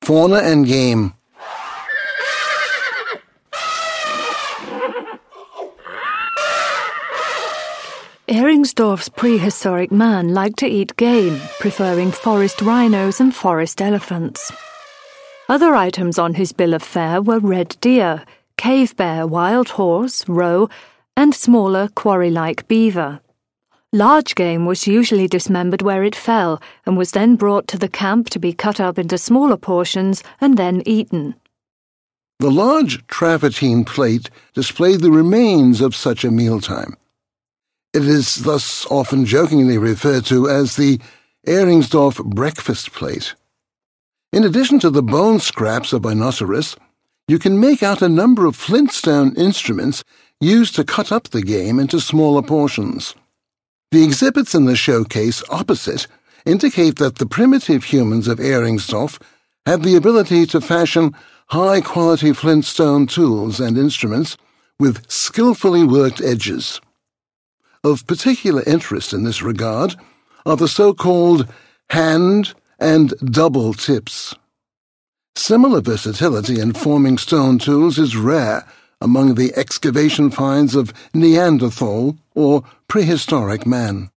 Fauna and Game. Ehringsdorf's prehistoric man liked to eat game, preferring forest rhinos and forest elephants. Other items on his bill of fare were red deer, cave bear, wild horse, roe, and smaller quarry-like beaver. Large game was usually dismembered where it fell and was then brought to the camp to be cut up into smaller portions and then eaten. The large travertine plate displayed the remains of such a mealtime. It is thus often jokingly referred to as the Ehringsdorf breakfast plate. In addition to the bone scraps of rhinoceros, you can make out a number of flintstone instruments used to cut up the game into smaller portions. The exhibits in the showcase opposite indicate that the primitive humans of Ehringsdorf had the ability to fashion high-quality flintstone tools and instruments with skillfully worked edges. Of particular interest in this regard are the so-called hand and double tips. Similar versatility in forming stone tools is rare among the excavation finds of Neanderthal or prehistoric man.